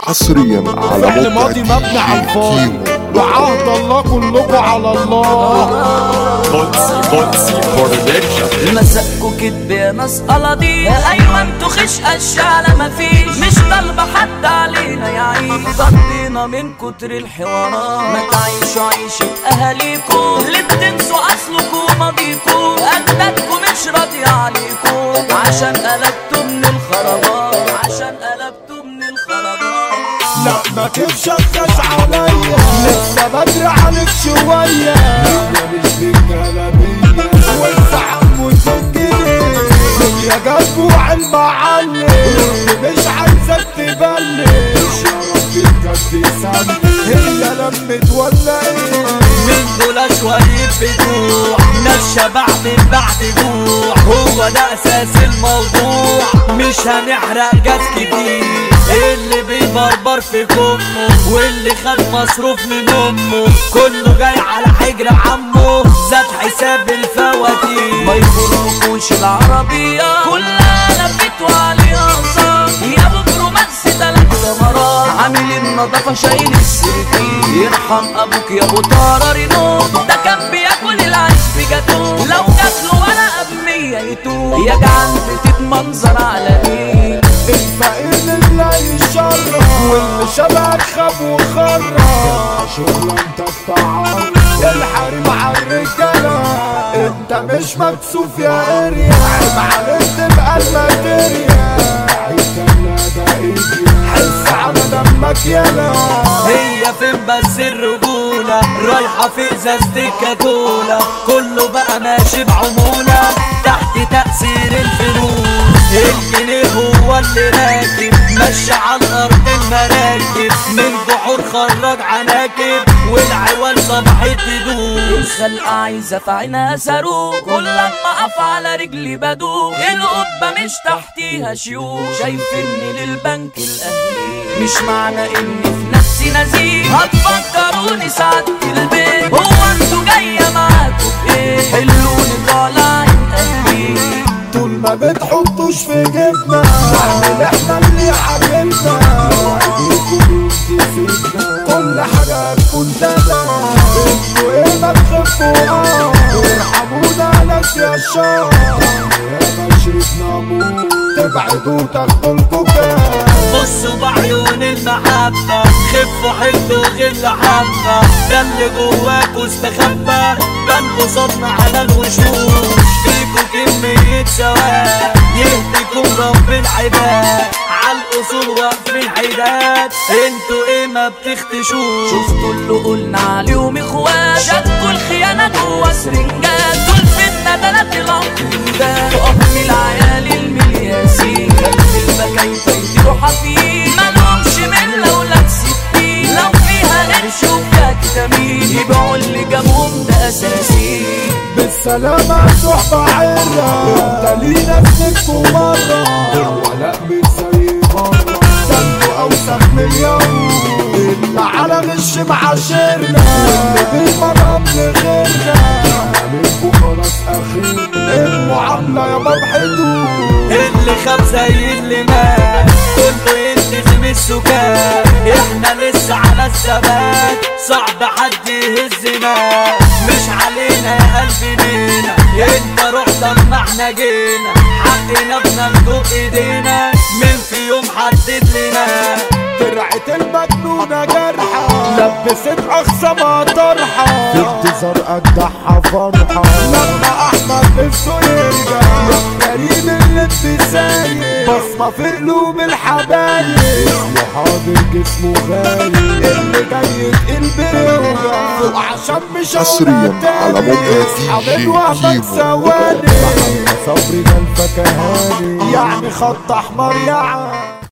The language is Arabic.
حصريا على فعل ماضي مبني على الفاضي وعهد الله كلكم على الله. قدسي برودكشن. مسكوا كدب يا ناس قلاضي، ايوه انتوا خش اشعة مفيش، مش طالبة حد علينا يعيش، ضدينا من كتر الحوارات، ما تعيشوا عيشة اهاليكم اللي بتنسوا اصلكم وماضيكم، اجدادكم مش راضية عليكم عشان قلبتوا من الخرابات، عشان قلبتوا من الخرابات. لا ما تفشخش عليا، لسه بدري عليك شوية، احنا مش بالجلابية والزعم والفنجيل يا جدوع المعلم، مش عايزك تبلش يا رب بجد سامي، هي لمت ولا ايه؟ من دول شوية بجوع، ناس شبع من بعد جوع، هو ده اساس الموضوع، مش هنحرق جاز كتير، اللي بيبربر في كمه واللي خد مصروف من امه، كله جاي على حجر عمه، زاد حساب الفواتير، ما يخرجوش العربية كلها لفت وعليها صار، يا ابو برومانس 3 مرات، عامل النظافة شايل السرير، يرحم ابوك يا ابو طارة رينو، ده كان بياكل العيش بجاتو، لو جاتله ورقة ب100 يتوب، يا جعان بتتمنظر على مين؟ الفقير لله يشرف واللي شبهك خاب وخرف، شغلة انت الطعام الحريم عالرجالة، انت مش مكسوف يا اريا، عيب عليك تبقى الماتيريا، عيب ده ايدي حس على دمك يالا، هي فين بس الرجولة رايحة في ازازة الكاكولا، كله بقى ماشي بعمولة تحت تأثير الفلوس، الجنيه هو اللي راكب مشي على الارض المراكب، من بحور خرج عناكب والعوال صبحت تدوب، الخلق عايزة في عينها صاروخ، كل لما اقف على رجلي بدوخ، القبة مش تحتيها شيوخ، شايفني للبنك الاهلي، مش معنى اني في نفسي نزيه هتفكروني سعادة البيت، هو انتوا جاية معاكوا بايه؟ حلوني طالعين اهلي، طول ما بتحطوش في جبنا نعمل احنا اللي عجبنا، وعديكوا بيفيدنا كل حاجة هتكون تمام، انتوا ايه ما تخفوا وارحمونا ناس يا شام، يا ما شربنا موت تبعدوا تاخدوا الكوكا، بصوا بعيون المحبة خفوا حلوا غل حبة، ده اللي جواكوا استخبى بان قصادنا على الوشوش، فيكوا كمية سواد يهديكم رب العباد، عالأصول واقفين حداد، انتوا ايه ما بتختشوش، شفتوا اللي قلنا عليهم اخوات، شكوا الخيانة جوا سرنجات، دول في الندلات العقيدات، تقف العيال الملياسين، البكاية يطيروا حفيد، مالهمش من لولاد 60، لو فيها قرش وفيها كتامين، يبيعوا اللي جابهم ده اساسي، بالسلامة صحبة عرة، انت لينا سنكوا مرة، ولا مش زي مرة، ده انتوا اوسخ مليون، اللي على غش معاشرنا، واللي بالمرام لغيرنا، منكوا خلاص اخير، المعاملة يا بحدود، اللي خاب زي اللي مات، كله يلتزم السكات، احنا لسه على الثبات، صعب حد يهزنا، مش علينا يا قلبي لينا، انت رحت اما احنا جينا، حقنا بناخده بايدينا، من في يوم حدد لنا، فرعة المجنونة جرحة، لبست أقصى ما طرحة، في انتظار أجدعها فرحة، لما أحمد نفسه يرجع، يا كريم اللي بسايق، بصمة في قلوب الحبايب، اسمه حاضر جسمه غايب، اللي جاي يتقل بيوجع، فوق عشان مش حصريا على موقع اصحاب الوهمة ثواني، صبري ده الفكهاني، يعني خط أحمر يا عم.